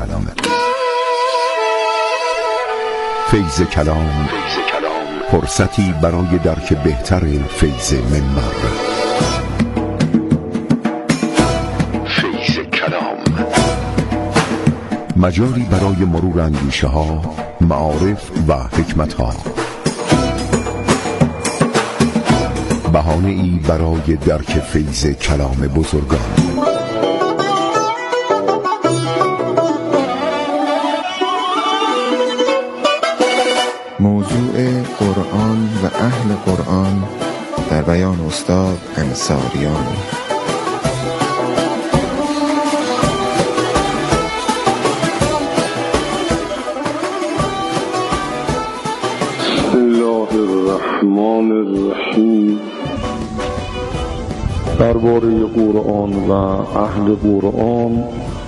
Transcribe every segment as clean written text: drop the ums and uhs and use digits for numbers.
فیض کلام، فرصتی برای درک بهتر فیض منبر. فیض کلام، مجالی برای مرور اندیشه ها، معارف و حکمت ها، بهانه ای برای درک فیض کلام بزرگان. موضوع قرآن و اهل قرآن در بیان استاد انصاریان. بسم الله الرحمن الرحیم. درباره قرآن و اهل قرآن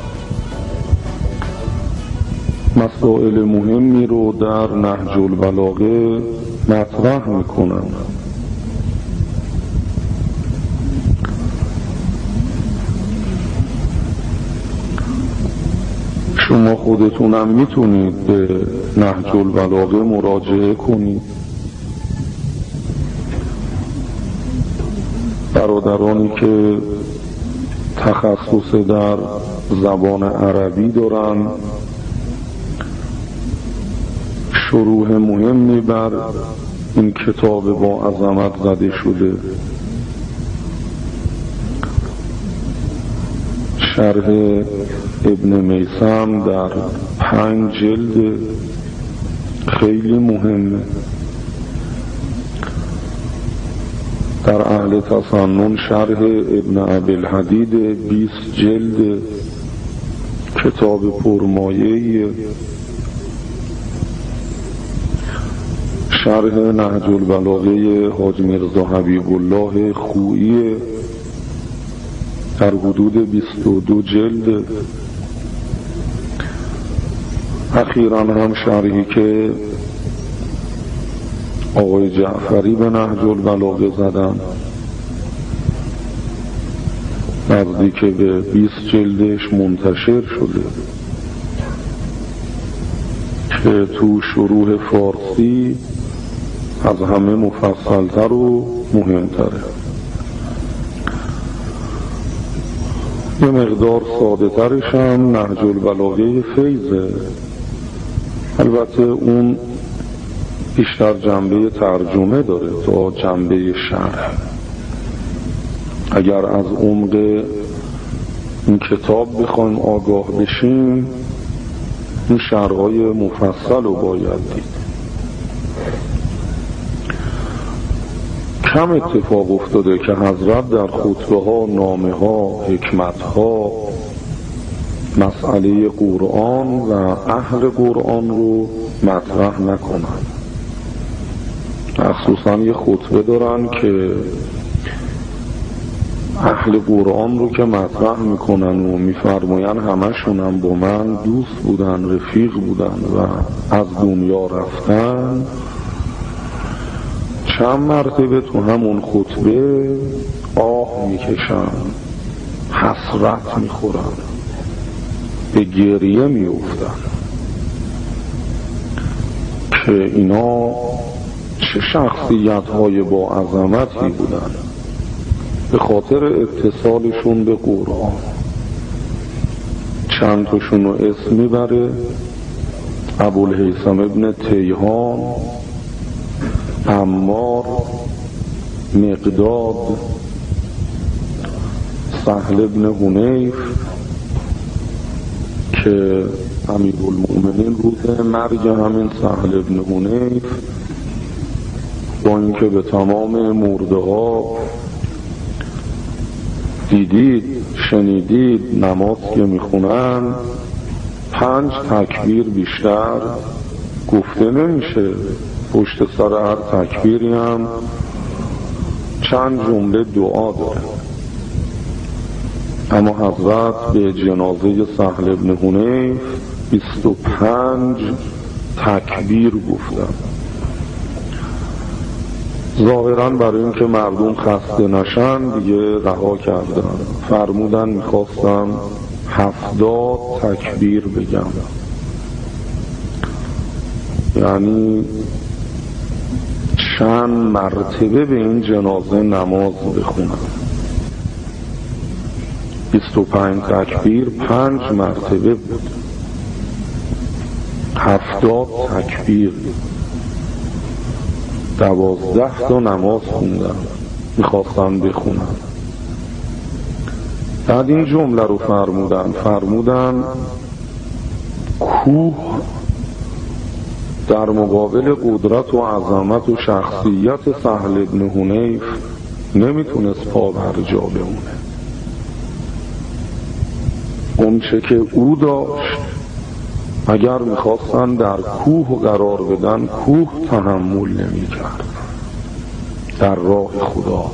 مسائل مهمی رو در نهج البلاغه مطرح میکنم. شما خودتونم میتونید به نهج البلاغه مراجعه کنید. برادرانی که تخصص در زبان عربی دارن شروح مهمی بر این کتاب با عظمت زده شده. شرح ابن میثم در 5 جلد خیلی مهمه. در اهل تسنن شرح ابن ابی‌الحدید 20 جلد، کتاب پرمایه‌ای. شرح نهج البلاغه حاج میرزا حبیب الله خویی در حدود 22 جلد. اخیراً هم شرحی که آقای جعفری به نهج البلاغه زدن نزدیک به 20 جلدش منتشر شده که تو شروح فارسی از همه مفصلتر و مهمتره. یه مقدار ساده ترش هم نهج البلاغه فیضه. البته اون بیشتر جنبه ترجمه داره تا جنبه شرح. اگر از عمق این کتاب بخوایم آگاه بشیم این شرح‌های مفصل رو باید دید. کم اتفاق افتاده که حضرت در خطبه ها، نامه ها، حکمت ها مسئله قرآن و اهل قرآن رو مطرح نکنن. خصوصا یه خطبه دارن که اهل قرآن رو که مطرح میکنن و میفرماین همشون هم با من دوست بودن، رفیق بودن و از دنیا رفتن. چند مرتبه تو همون خطبه آه میکشن، حسرت میخورن، به گریه میافتن که اینا چه شخصیت های با عظمتی بودن به خاطر اتصالشون به قرآن. چند تاشون رو اسم میبره: ابوالهیثم ابن تیهان، عمار، مقداد، سهل ابن حنیف که امیرالمؤمنین روز مرگ همین سهل ابن حنیف با اینکه به تمام مرده ها دیدید، شنیدید نماز که میخونن 5 تکبیر بیشتر گفته نمیشه. پشت سر هر تکبیری هم چند جمله دعا داره. اما حضرت به جنازه سهل ابن حنیف 25 تکبیر گفتن. ظاهراً برای اینکه مردم خسته نشن دیگه رها کردن. فرمودن میخواستم 70 تکبیر بگم، یعنی چند مرتبه به این جنازه نماز بخونم. 25 تکبیر 5 مرتبه بود، 70 تکبیر 12 تا نماز خوندم، میخواستم بخونم. بعد این جمله رو فرمودن کوه در مقابل قدرت و عظمت و شخصیت سهل بن حنیف نمیتونست پا بر جا بمونه. اون چه که او داشت اگر میخواستن در کوه قرار بدن، کوه تحمل نمیکرد در راه خدا.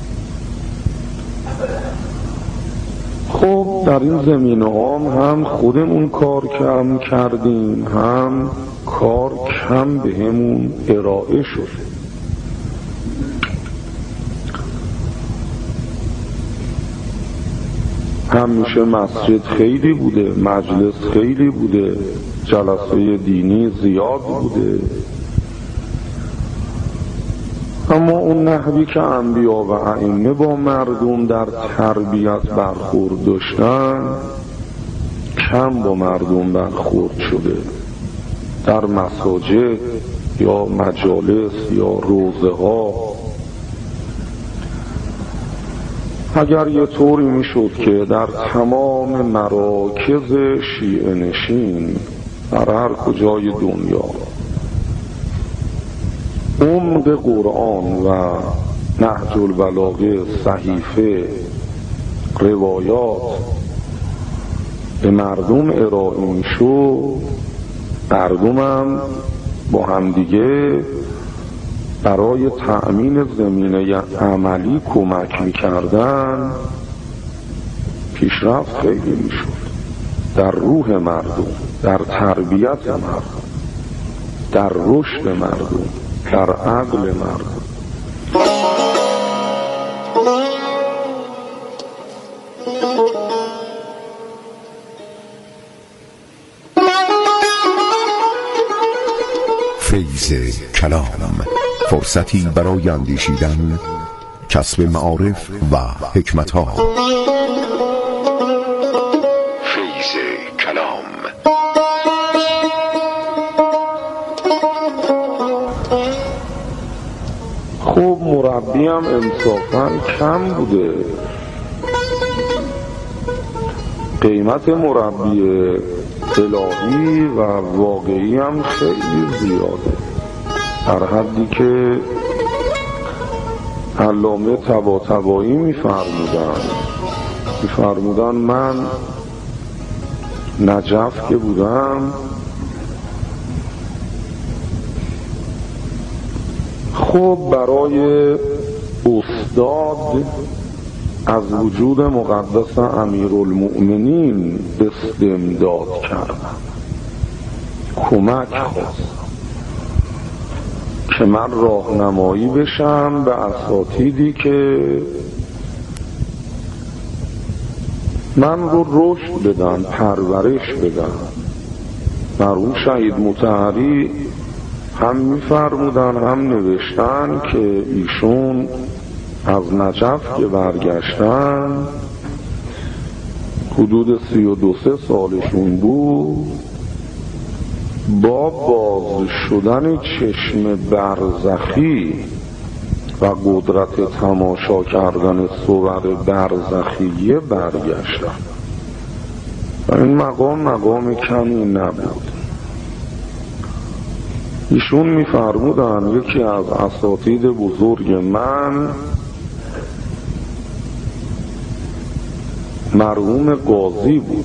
خب در این زمینه هم خودمون کار کم کردیم، هم کار کم به همون ارائه شد. همیشه مسجد خیلی بوده، مجلس خیلی بوده، جلسه دینی زیاد بوده، اما اون نحوی که انبیا و ائمه با مردم در تربیت برخورد داشتن کم با مردم برخورد شده. در مساجد یا مجالس یا روضه ها اگر یه طوری میشد که در تمام مراکز شیعه نشین در هر کجای دنیا عمق قرآن و نهج البلاغه، صحیفه، روایات به مردم ارائه میشد، مردمم با همدیگه برای تأمین زمینه عملی کمک میکردن، پیشرفت خیلی میشد در روح مردم، در تربیت مردم، در رشد مردم، در عقل مردم. فیض کلام، فرصتی برای اندیشیدن، کسب معارف و حکمت‌ها. فیض کلام. خب مربی هم انصافاً کم بوده. قیمت مربی الهی و واقعی هم خیلی زیاده، در حدی که علامه طباطبایی میفرمودن من نجف که بودم، خب برای استاد از وجود مقدس امیرالمؤمنین استمداد کردم، کمک خواستم که من راهنمایی بشم به اساتیدی که من رو رشد بدن، پرورش بدن. مرحوم شهید مطهری هم میفرمودن هم نوشتن که ایشون از نجف که برگشتن حدود 32-33 سالشون بود، با باز شدن چشم برزخی و قدرت تماشا کردن صور برزخیه برگشتن و این مقام کمی نبود. ایشون میفرمودن یکی از اساتید بزرگ من مرحوم قاضی بود،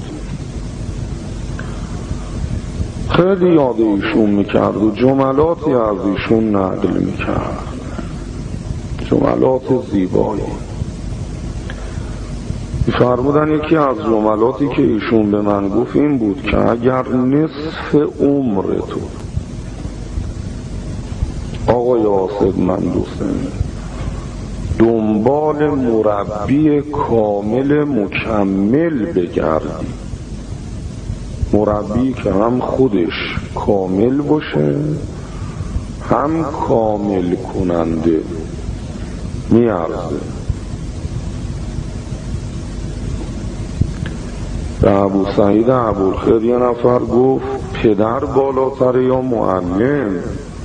خیلی یاد ایشون میکرد و جملاتی از ایشون نقل میکرد، جملات زیبایی. میفرمودن یکی از جملاتی که ایشون به من گفت این بود که اگر نصف عمر تو آقای آصد مندوسن دنبال مربی کامل مکمل بگردی مربی که هم خودش کامل باشه هم کامل کننده. میارزه به ابو سعید ابوالخیر یه نفر گفت پدر بالاتره یا معلم؟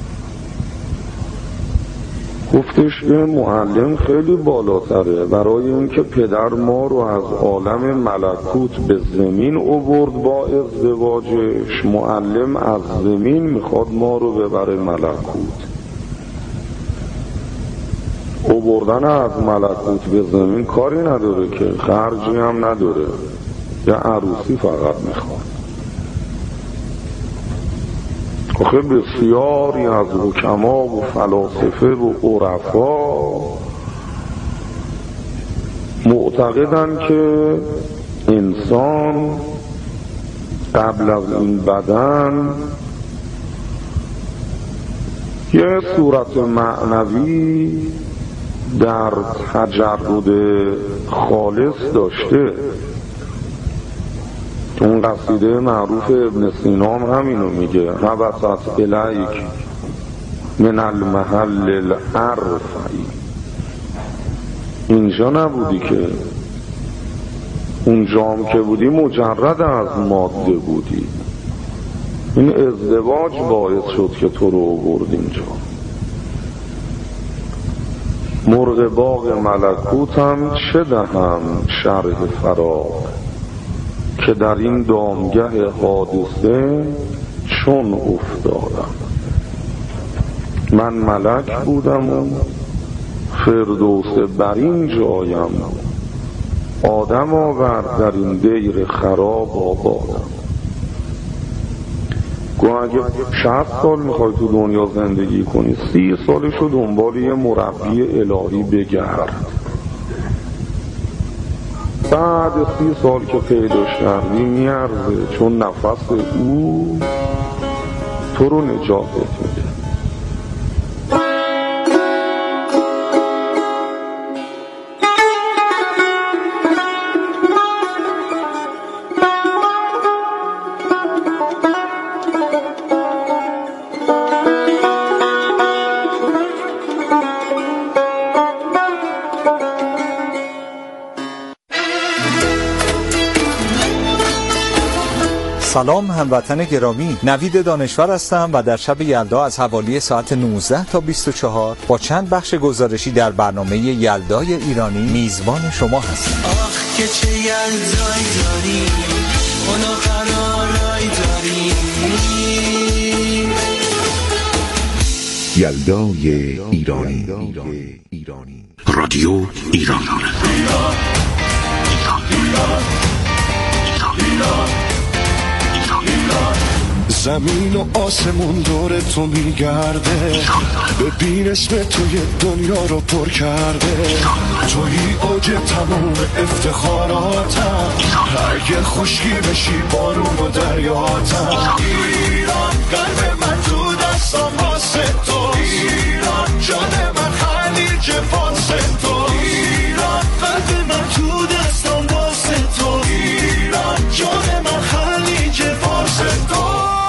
گفتش که معلم خیلی بالاتره، برای اینکه پدر ما رو از عالم ملکوت به زمین آورد با ازدواجش، معلم از زمین میخواد ما رو ببره ملکوت. آوردن از ملکوت به زمین کاری نداره که، خرجی هم نداره، یه عروسی فقط میخواد. آخه بسیاری از حکما و فلاسفه و عرفا معتقدن که انسان قبل از این بدن یه صورت معنوی در تجرد خالص داشته. اون قصیده معروف ابن سینا همینو میگه، حبست الیک من المحل الارفعی. اینجا نبودی که، اونجا هم که بودی مجرد از ماده بودی. این ازدواج باعث شد که تو رو آورد اینجا. مرغ باغ ملکوتم چه دهم شرح فراق، که در این دامگه حادثه چون افتادم. من ملک بودم و فردوس بر این جایم، آدم آورد در این دیر خراب آبادم. گوه اگه 60 سال میخوای تو دنیا زندگی کنی، 30 سالشو دنبال یه مربی الهی بگرد. بعد 30 سال که پیداش کردی میارزه، چون نفس او تو رو نجات میده. سلام هموطن گرامی، نوید دانشور هستم و در شب یلدا از حوالی ساعت 19 تا 24 با چند بخش گزارشی در برنامه یلدای ایرانی میزبان شما هستم. آخ که چه یلدایی داری، اونو قرارایی داری. یلدای ایرانی، رادیو ایران. زمین و آسمون دور تو میگرده، ببین اسم توی دنیا رو پر کرده. توی اوج تموم افتخاراتم، اگه خشکی بشی بارون و دریاتم. ایران قلب من تو دستم واسه تو، ایران جان من خلیج فارس تو. ایران قلب من تو دستم واسه تو، ایران جان من خلیج فارس تو.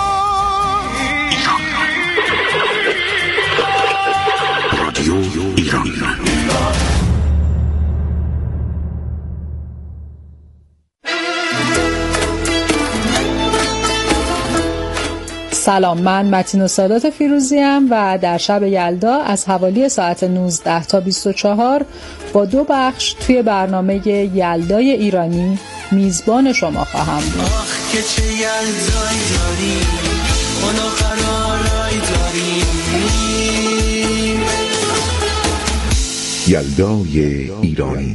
سلام، من متین سادات فیروزیم و در شب یلدا از حوالی ساعت 19 تا 24 با 2 بخش توی برنامه یلدای ایرانی میزبان شما خواهم بود. آخ که چه یلدایی داری، اونو قرارایی داری. یلدای ایرانی.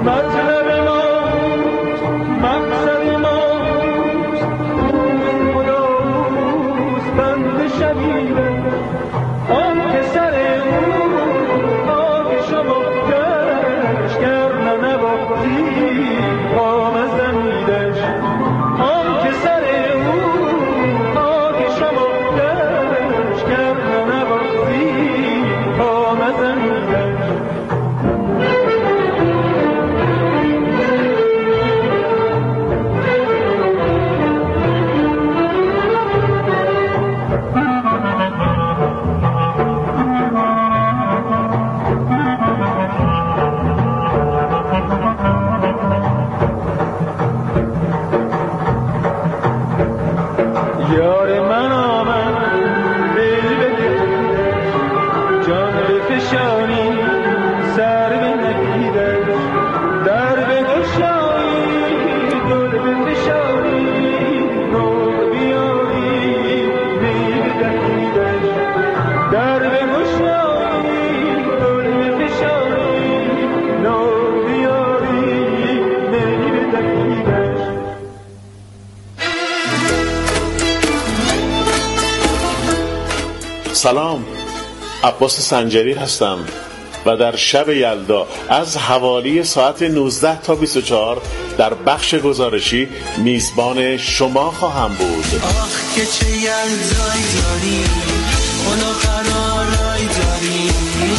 سلام، عباس سنجری هستم و در شب یلدا از حوالی ساعت 19 تا 24 در بخش گزارشی میزبان شما خواهم بود. آخ که چه یلدایی داری، اونو قرارایی داری.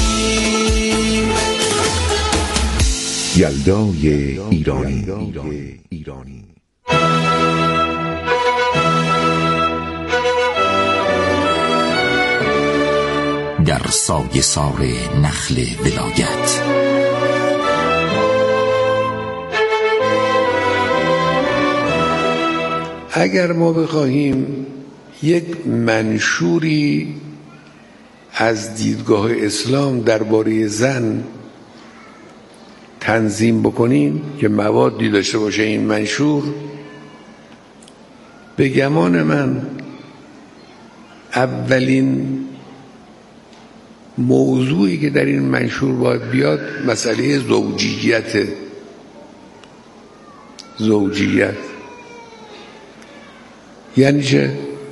یلدای ایرانی. در سایه سار نخل ولایت اگر ما بخواهیم یک منشوری از دیدگاه اسلام درباره زن تنظیم بکنیم که موادی داشته باشه این منشور، به گمان من اولین موضوعی که در این منشور باید بیاد مسئله زوجیت. یعنی چه؟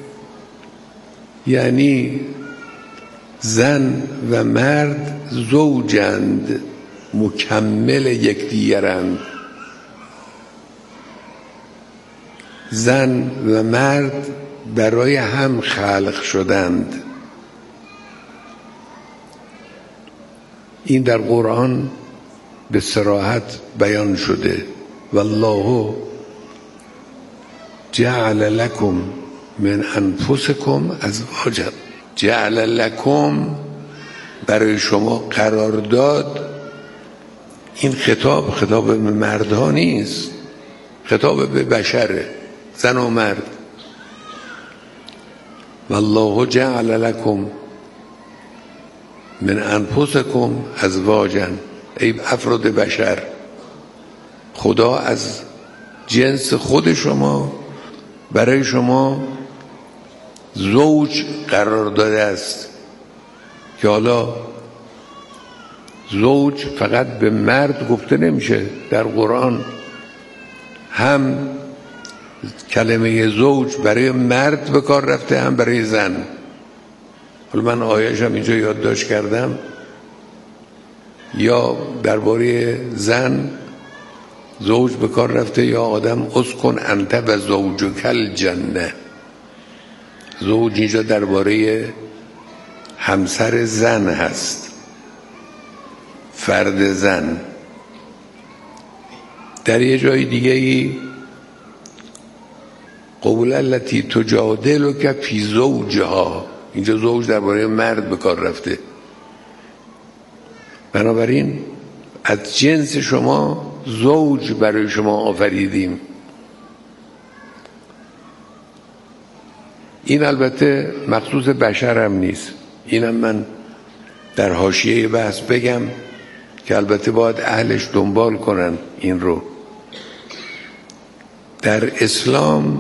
یعنی زن و مرد زوجند، مکمل یکدیگرند. زن و مرد برای هم خلق شدند. این در قرآن به صراحت بیان شده. والله جعل لکم من انفسکم ازواجا. جعل لکم برای شما قرار داد. این خطاب به مردها نیست، خطاب به بشره، زن و مرد. والله جعل لکم من انفسکم ازواجا، ای افراد بشر، خدا از جنس خود شما برای شما زوج قرار داده است. که حالا زوج فقط به مرد گفته نمیشه، در قرآن هم کلمه زوج برای مرد به کار رفته هم برای زن. حالا من آیه‌اش هم اینجا یادداشت کردم. یا درباره زن زوج به کار رفته، یا آدم اسکن انت و زوجک الجنه. زوج اینجا درباره همسر زن هست، فرد زن. در یه جای دیگه ای قول التی تجادلک فی زوجها، اینجا زوج درباره مرد به کار رفته. بنابراین از جنس شما زوج برای شما آفریدیم. این البته مخصوص بشر هم نیست، اینم من در حاشیه بحث بگم که البته باید اهلش دنبال کنن این رو. در اسلام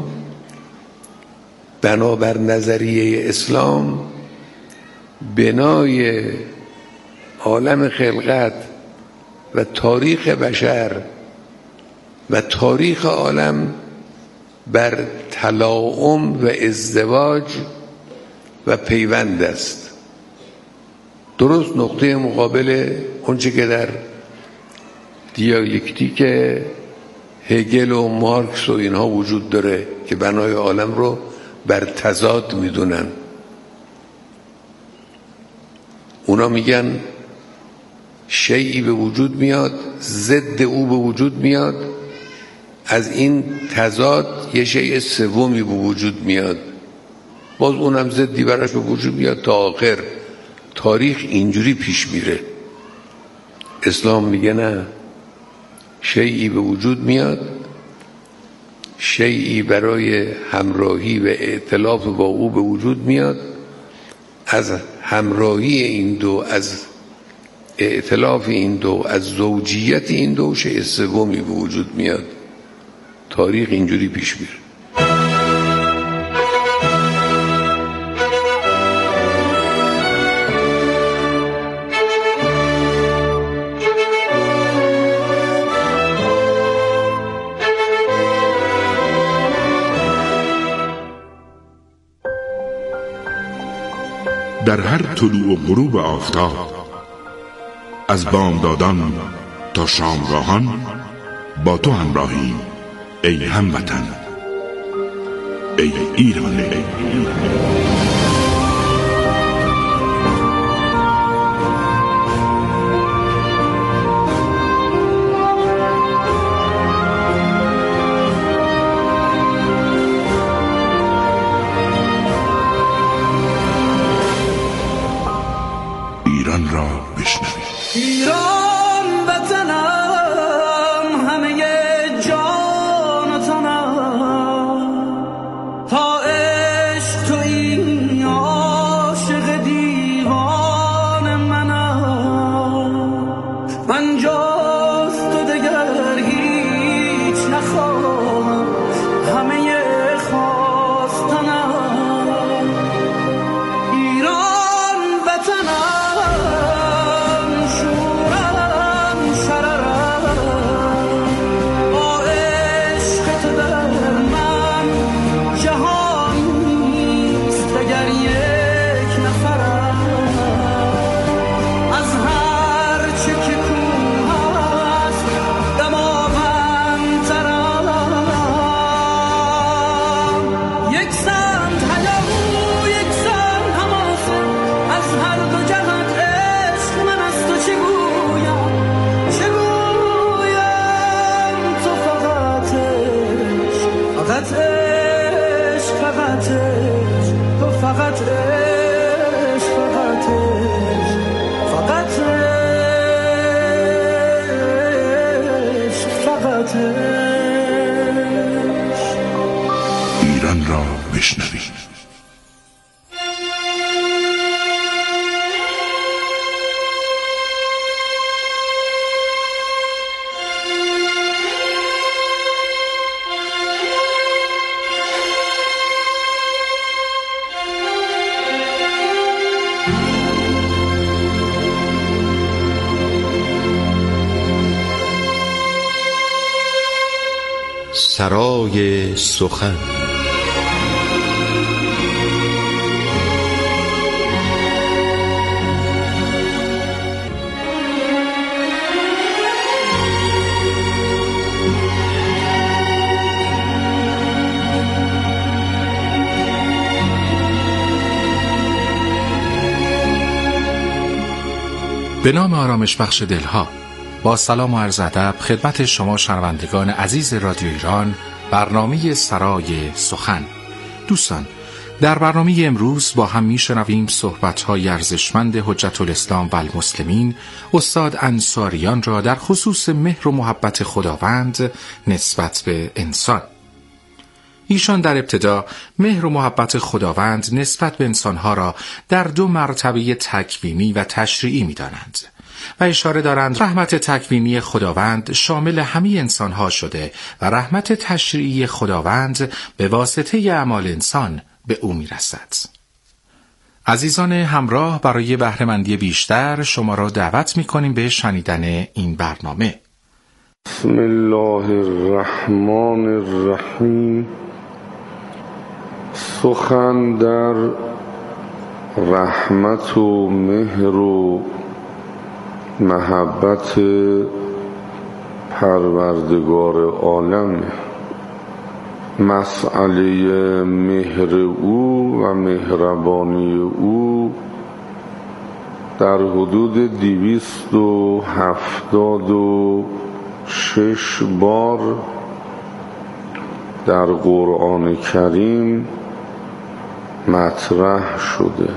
بنابر نظریه اسلام بنای عالم خلقت و تاریخ بشر و تاریخ عالم بر تلاؤم و ازدواج و پیوند است. درست نقطه مقابل اونچه که در دیالکتیک هگل و مارکس و اینها وجود داره که بنای عالم رو بر تضاد میدونن. اونا میگن شیئی به وجود میاد، ضد او به وجود میاد، از این تضاد یه شیء سومی به وجود میاد، باز اونم ضدی براش به وجود میاد تا آخر تاریخ اینجوری پیش میره. اسلام میگه نه، شیئی به وجود میاد، شیئی برای همراهی و ائتلاف با او به وجود میاد، از همراهی این دو، از ائتلاف این دو، از زوجیت این دو شیء سومی به وجود میاد. تاریخ اینجوری پیش میره. در هر طلوع و غروب آفتاب، از بامدادان تا شامگاهان با تو همراهیم ای هموطن، ای ایران. ایران را بشنوید. ایران وطنم، همه جان و تنم، تا عشق تویی عاشق دیوان منم. من جز تو دگر هیچ نخواهم، همه خواستنم. ایران وطنم، ایران را بشنوید. سرای سخن. به نام آرامش بخش دلها، با سلام و عرض ادب خدمت شما شنوندگان عزیز رادیو ایران، برنامه سرای سخن. دوستان، در برنامه امروز با هم میشنویم صحبت‌های ارزشمند حجت الاسلام و المسلمین استاد انصاریان را در خصوص مهر و محبت خداوند نسبت به انسان. ایشان در ابتدا مهر و محبت خداوند نسبت به انسانها را در دو مرتبه تکوینی و تشریعی می‌دانند و اشاره دارند رحمت تکوینی خداوند شامل همه انسانها شده و رحمت تشریعی خداوند به واسطه اعمال انسان به او میرسد. عزیزان همراه، برای بهره‌مندی بیشتر شما را دعوت می‌کنیم به شنیدن این برنامه. بسم الله الرحمن الرحیم. سخن در رحمت و مهر و محبت پروردگار عالم. مسئله مهر او و مهربانی او در حدود 276 بار در قرآن کریم مطرح شده.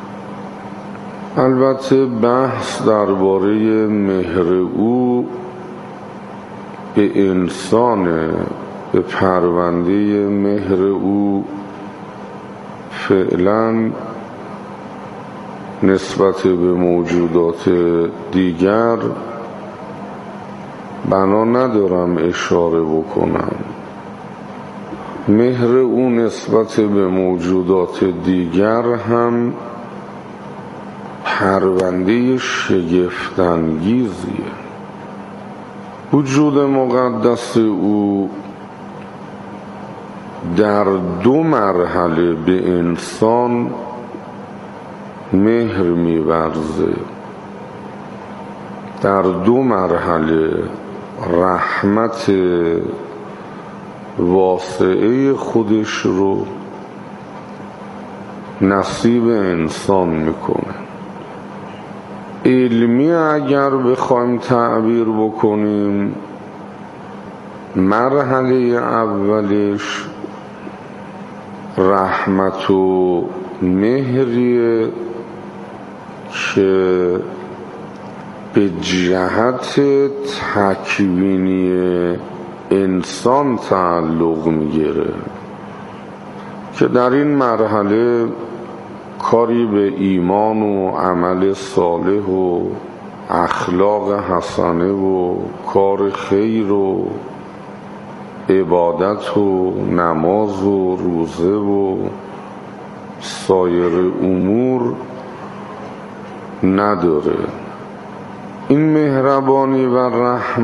البته بحث درباره مهر او به انسان، به پرونده مهر او فعلا نسبت به موجودات دیگر بنا ندارم اشاره بکنم. مهر او نسبت به موجودات دیگر هم پرونده شگفت‌انگیزیه. وجود مقدس او در 2 مرحله به انسان مهر می‌ورزه. در 2 مرحله رحمت واسعه خودش رو نصیب انسان میکنه. علمی اگر بخوایم تعبیر بکنیم، مرحله اولش رحمت و مهریه که به جهت تکوینی انسان تعلق میگیره، که در این مرحله کاری به ایمان و عمل صالح و اخلاق حسنه و کار خیر و عبادت و نماز و روزه و سایر امور نداره. این مهربانی و رحمت